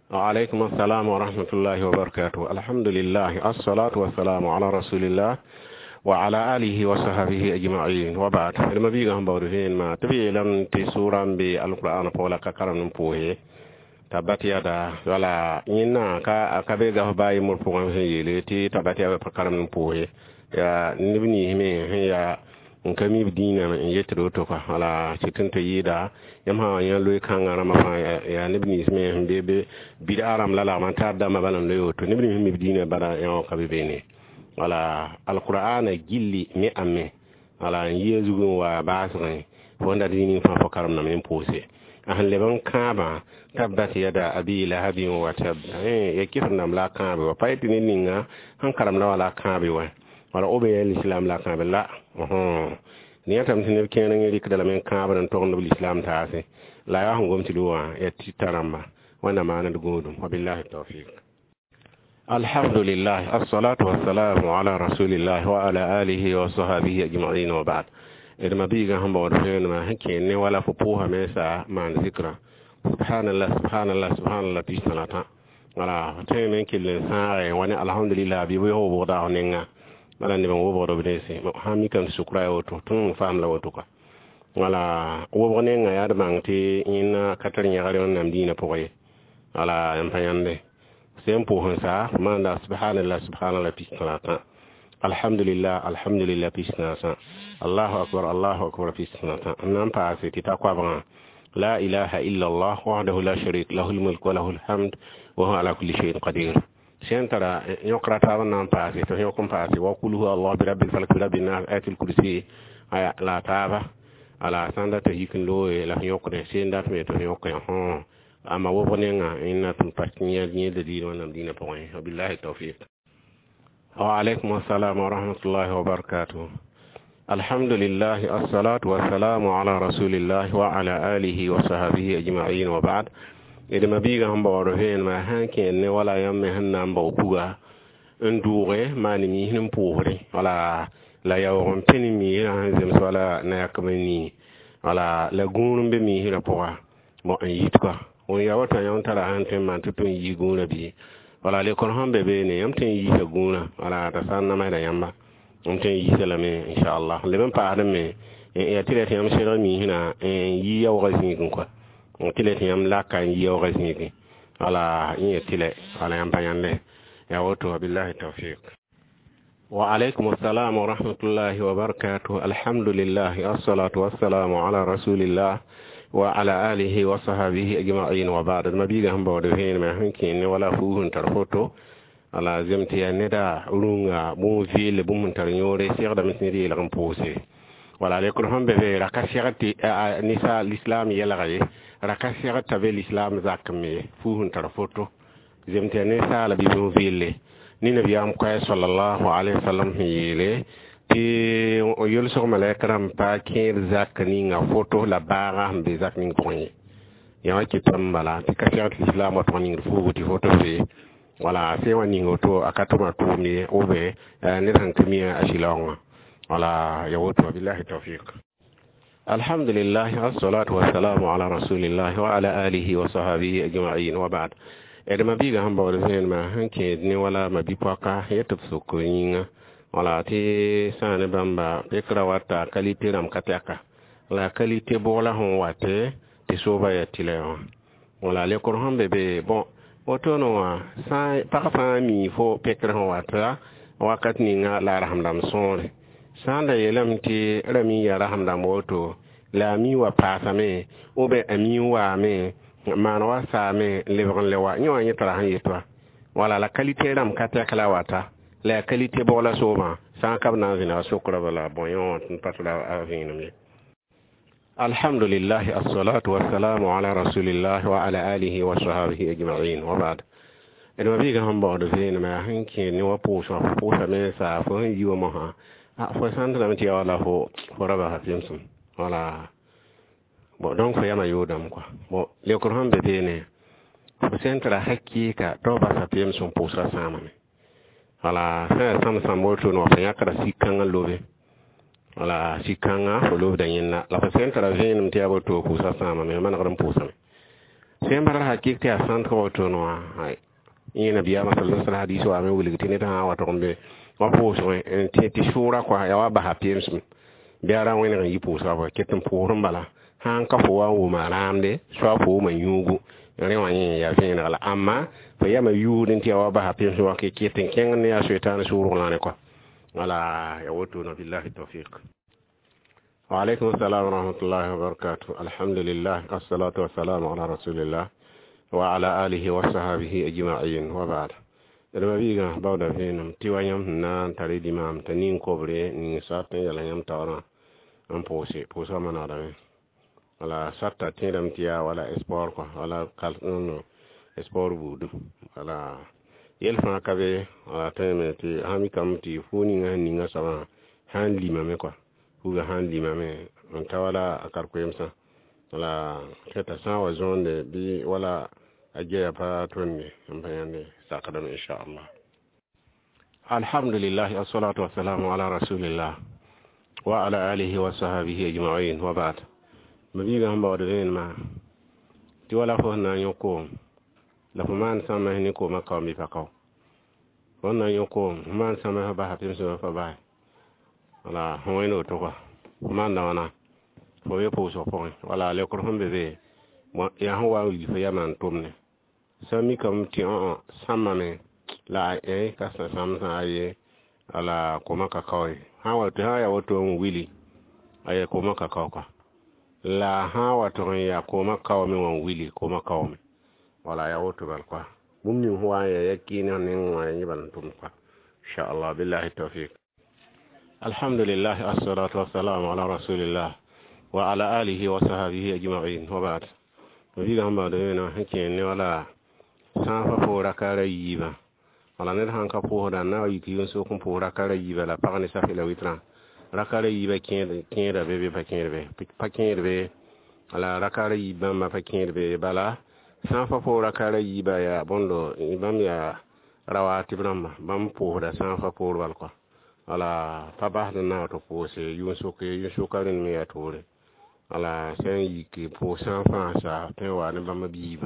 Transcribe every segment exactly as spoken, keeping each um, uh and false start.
وعليكم السلام ورحمة الله وبركاته. الحمد لله، الصلاة والسلام على رسول الله وعلى آله وصحبه أجمعين وبعد. لما بيجهم بورهين ما تبي لم تسورا بالقرآن فولا كرم نبوه تبت يدا ولا إننا كا كبيجه باي مرفوعا هي تي تبت يدا كرم نبوه يا نبني هم هي nkami bidina ma yetro to ka ala cikin ta yida yamma yan loy kan ara ma ya nibni isme bebe bidaram lala man ta da ma banan loyo to nibni himmi bidina bara yan ka bebe ne wala alqur'ana gilli mi amme wala yezu wa basran wanda dini fa fakaram na men pose ahan leban kaba tabbat yada abi lahabi wa tab eh yakifna mla kaba wa paiti ninga han karam na wala kaba wa wala obe l'islam la kan bella oh ni atam tin ken ngi dik dala men kan ban to no l'islam taase la ya ngom ti duwa e titaramba wana maana dugudum wabillahi tawfiq. Alhamdulillah, as-salatu was-salamu ala rasulillah wa ala alihi wa sahbihi ajma'in wa ba'd. Idma biga hamba wa fen ma hakke ne wala fu poha mesa man zikra subhanallah subhanallah subhanallah bi sanata wala tay men kille saare wani alhamdulillah bi wo bo da onenga wala ne mo bo do bidesi ha mi kan sukra yoto tun fam la woto ka wala wo woni nga ya dama ti ina katar nya gare on nam dina poye wala en payande sempo hansa manda subhanallah subhanallah pisnata alhamdulillah alhamdulillah pisnata allahu akbar allahu akbar pisnata nam pa se ti ta kwa ba la ilaha illa allah wahdahu la sharik lahu almulku wa lahu alhamd wa huwa ala kulli shay'in qadir. سنترا يقرأ تابنا نباسي تهيوكم باسي وقوله الله برب الفلك برب الناس آية الكرسي لا تابا على سندا تهيكن لوي لا يقرأ سندا تهيوكم هون أما وبنينا إن تنبسني نيد دين ونمدين بوين وبالله التوفيق. وعليكم السلام ورحمة الله وبركاته. الحمد لله، الصلاة والسلام على رسول الله وعلى آله وصحبه أجمعين وبعد. إذا ما بيجا هم بورهين ما هنكين ولا يوم هنام بوكوغا ندوغي ما نميهم بوري ولا لا يوم تنمي هنزم ولا ناكمني ولا لغون بميه ربوا ما يتكا وياوتا يوم ترى هنتم ما تتون يغون بي ولا لكون هم ببيني يوم تن يغون ولا تسانا ما يما يوم تن يسلمي إن شاء الله لمن بعدمي يتلت يوم شرمي هنا ييا وغزنيكم كوا tile tiyam la kan yiyo gasniki ala yin tile ala yam bayanle ya wato billahi tawfiq. Wa alaikum assalam wa rahmatullahi wa barakatuh. Alhamdulillah, as-salatu was-salamu ala rasulillah wa ala alihi wa sahbihi ajma'in wa ba'd. Mabiga hamba do hen ma hankin wala fuhun tarfoto ala zemti ya neda runga bu fil bu mun tar nyore cheikh da misniri la pose wala le ko hambe be rakashati nisa l'islam yala gaye rakashati tabe l'islam zakme fuhun tarfoto zemti ne sala bi bu ville ni nabi am ko sallallahu alaihi wasallam yele ti o yol so malaikaram pa kir zakni nga photo la bara hambe zakni koyi ya ki tambala ti kashati l'islam wa toni fuhu ti photo be wala se wani ngoto akatuma to mi obe ne tankimiya ashilonga wala yawoto billahi tawfiq. Alhamdulillah, as-salatu was-salamu ala rasulillah wa ala alihi wa sahbihi ajma'in wa ba'd. Edma biga hamba wala sen ma hanke ni wala mabipaka yetufsu ko yinga wala ti sane bamba bekra wata kalite ram kataka la kalite bola hon wate ti soba ya tilewa wala le ko hambe be bon otono wa sa pa mi fo pekra hon wata wakat ni nga la rahamdam sonre sanda yelam ti rami ya rahamdam woto la mi wa pasame obe ami wa me man wa sa me lebron lewa nyo nyi tara han yetwa wala la qualité ram kataka la wata la qualité bola soma san kabna zina sokra wala bonyon tin patula avinum. Alhamdulillah, as-salatu was-salamu ala rasulillah wa ala alihi wa sahbihi ajma'in wa ba'd. Edwa biga hamba do zena ma hanke ni wa poso poso me sa fo yiwo mo ha a fo sandra mti wala fo fo raba hafimsum wala bo donc fo yama yodam quoi bo le ko hambe bene fo sentra hakika to ba sa pimsum poso sama me wala sa sam sam moto no fa yakara sikanga lobe wala sikanga fo lobe da yinna la fo sentra venum ti abo to poso sama me man garam poso me sembar hakikti asan ko to no ay ina biya masallan sal hadisi wa me wuli tini ta wa to be wa po so en ti shura kwa ya wa ba hapiens biara wani ran yipo sa ba ketin porum bala han ka fo wa wo maramde so fo man yugu re wani ya fin ala amma fa ya ma yudin ti wa ba hapiens wa ke ketin ken ne ya shaytan shuru la ne ko wala ya woto na billahi tawfiq. Wa alaikum assalam wa rahmatullahi wa barakatuh. Alhamdulillah wassalatu wassalamu ala rasulillah wa ala alihi wa sahbihi ajma'in wa ba'd. Dama biga bawda fenum tiwanyam na tare di mam tanin kobre ni sarta yala nyam tawra am posé posa manada wala sarta tiram tiya wala sport ko wala kal no sport budu wala yel fa kabe wala teme ti ami kam ti funi ngani nga sama han lima me ko huga han lima me on tawala akar ko yemsa wala keta sawa zone bi wala ajeya pa tonne ambayande sakadam insha Allah. Alhamdulillah wassalatu wassalamu ala rasulillah wa ala alihi wa sahbihi ajma'in wa ba'd. Mabiga hamba wadren ma ti wala fo na nyoko la fo man sama ni ko makaw mi pakaw wonna nyoko man sama ba hatim so fa ba wala hoyno to ko man da wana fo ye po so point wala le ko hombe be ya hawa wi fa yaman tumne sami kam ti on sama me la e ka sa sam sa aye ala ko makakaw hawa to haya woto wili aye ko makakaw ka la hawa to ya ko makaw me won wili ko makaw me wala ya woto bal kwa mumni huwa ya yakina nin wa yiban tum kwa insha Allah billahi tawfiq. Alhamdulillah assalatu wassalamu ala rasulillah wa ala alihi wa sahbihi ajma'in wa ba'd. Nabi gamba de na hakin ne wala safa fora kare yiba wala ne han ka po da na yi ki so kun fora kare yiba la pa ne safi la witra rakare yiba kin kin da bebe pa kin be pa kin be ala rakare yiba ma pa kin be bala sanfa fora kare yiba ya bondo ibam ya rawati bramba bam po da sanfa por wal ko ala pa ba na to po se yun so ke yun so karin me ya tore ala sen yi ki po sanfa sa te wa ne bam biba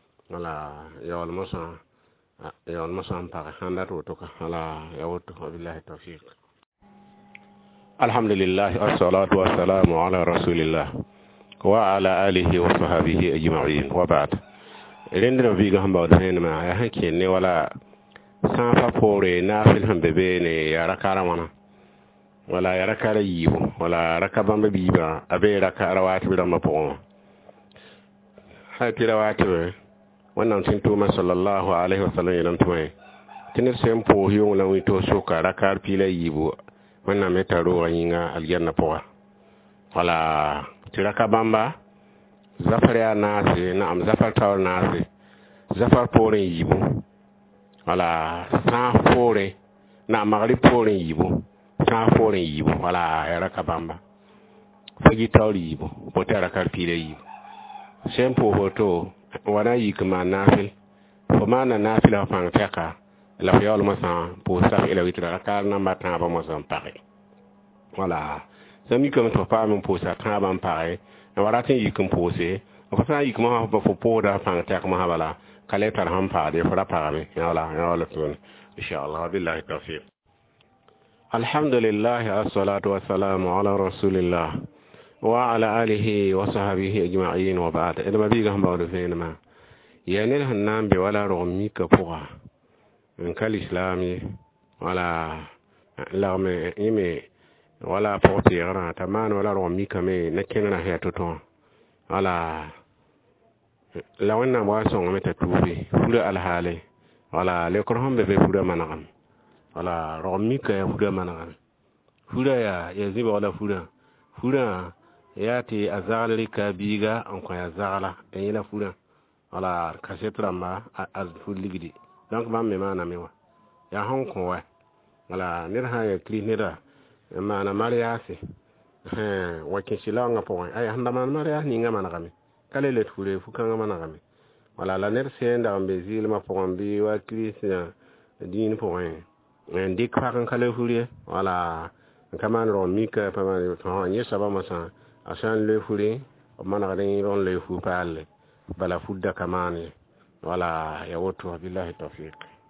ala ya wal mosa ya wal mosa pa handa to to ala ya woto billahi tawfiq. Alhamdulillah wassalatu wassalamu ala rasulillah wa ala alihi wa sahbihi ajma'in wa ba'd. Rendra biga hamba wadhen ma ya hakke ne wala sanfa pore na fil hambe be ne ya rakara wana wala ya rakara yibo wala rakabamba biba abe rakara wati bi ma po ha tira wati wannan tin tuma sallallahu alaihi wasallam yalan tume tinir sempo hiyo la wito soka rakar pila yibo wannan metaro wanyinga aljanna po wala tiraka bamba zafar ya nasi na'am zafar tawar nasi zafar porin yibo wala sa fore na magri porin yibo sa forin yibo wala ya raka bamba fagi tawar yibo potara karpire yibo sempo hoto wana yikma nafil fo mana nafil ha fang teka la yawal masa po sa ila witra kar na mata ba mo san pare wala sami comme to pa mon po sa ta ban pare wala tin yikum posé ko sa yikum ha ba fo po da fang teka ma bala kale tar ham pa de fara pa me wala wala tun insha Allah billahi tawfiq. Alhamdulillah assalatu wassalamu ala rasulillah wa ala alihi wa sahbihi ajma'in wa ba'd. Ida biga hamba wala fenma yani hannan be wala romi ka poa en kal islami wala l'arme ime wala portiera taman wala romi ka me nakena ha toto wala la wannan wa son meta tubi fura alhale wala le ko hombe be fura managam wala romi ka fura managam fura ya yaziba wala fura fura yati azali ka biga an ko ya zala en ila fura wala kasetra ma az fuligidi donc mam me mana mewa ya hon ko wa wala nir ha ya klinira mana mariasi eh wakin silanga po ay handa man marias ni ngama na kami kale le fure fu kanga mana kami wala la ner senda ambe zil ma po ambi wa christian din po en en dik fa kan kale fure wala kaman ron mika pa ma to anye saba ma sa asan le fure mana ga den ron le fu pale bala fudda kamani wala ya wotu billahi tawfiq